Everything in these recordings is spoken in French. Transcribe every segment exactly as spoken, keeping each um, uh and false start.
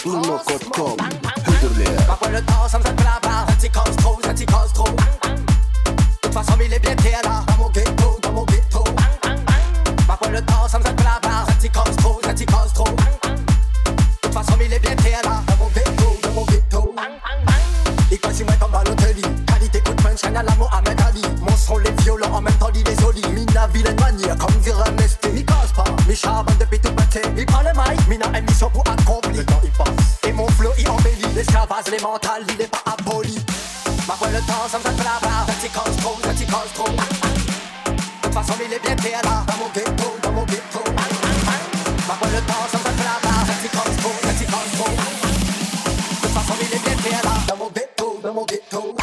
Bruno point com, Hudlerley. Parfois le temps ça me fait blabla, ça t'y cause trop, ça t'y cause trop. De toute façon il est bien clair là, dans mon ghetto, dans mon ghetto. Parfois le temps ça me fait blabla, ça t'y cause trop, ça t'y cause trop. De toute façon il est bien clair là, dans mon ghetto, dans mon ghetto. Et quand si moi comme Balotelli, qualité coup de punch, à la Mohamed Ali. Mon son les violents, en même temps il est joli. Mina vilaine manière, comme dirait Mesté. Il cause pas, mes charbonnes depuis tout petit. Il prend le mic, Mina a une mission pour accomplir. Le temps il passe, et mon flow il embellit. L'esclavage, les mentales, il est pas aboli. Parfois le temps ça me fait blabla, ça t'y cause trop, ça t'y cause trop. De toute façon il est bien clair là, dans mon ghetto, dans mon ghetto. Parfois le temps ça me fait blabla, ça t'y cause trop, ça t'y cause trop. De toute façon il est bien clair là, dans mon ghetto, dans mon ghetto.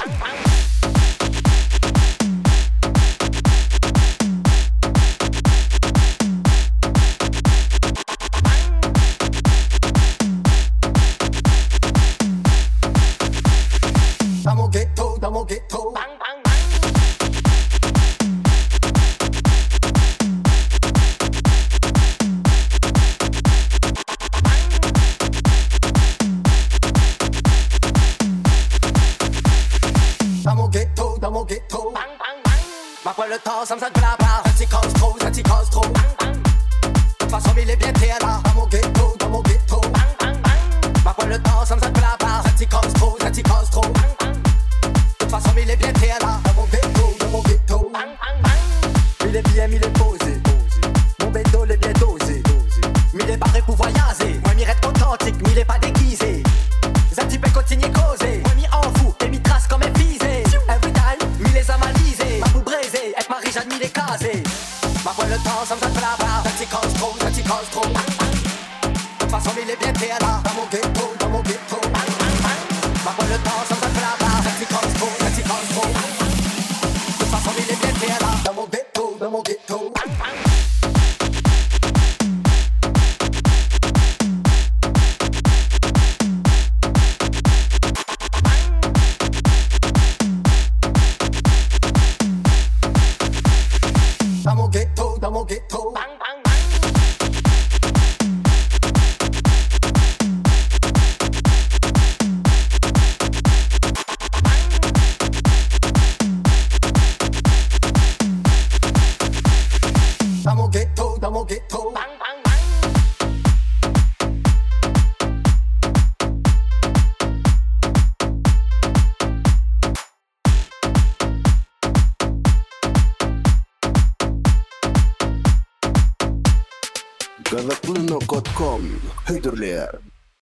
Dans mon ghetto, dans mon ghetto. Dans mon ghetto, dans mon ghetto. Parfois le temps ça me fait blabla, ça t'y cause trop, ça t'y cause trop. De toute façon il est bien clair là, dans mon ghetto, dans mon ghetto. Parfois le temps ça me fait blabla, ça t'y cause trop, ça t'y cause trop. De toute façon il est bien clair là, dans mon ghetto, dans mon ghetto. Il est bien, il est posé. Mon bédo il est bien dosé. Il est barré pour voyager. Moi m'y reste authentique, mais il est pas déguisé. Ça t'y peut continuer causer. Moi m'y en fous, et m'y trace comme un visé. Every time, m'y les a malisés. Ma pour braiser, être Marie Jeanne m'y les casé. Parfois le temps ça me fait blabla, ça t'y cause trop, ça t'y cause trop. De toute façon il est bien clair là, dans mon ghetto, dans mon ghetto. Parfois le temps ça me fait blabla, ça t'y cause trop, ça t'y cause trop. De toute façon il est bien clair là, dans mon ghetto, dans mon ghetto. Dans mon ghetto, dans mon ghetto. Dans mon ghetto, dans mon ghetto. Bruno point com, Hudlerley.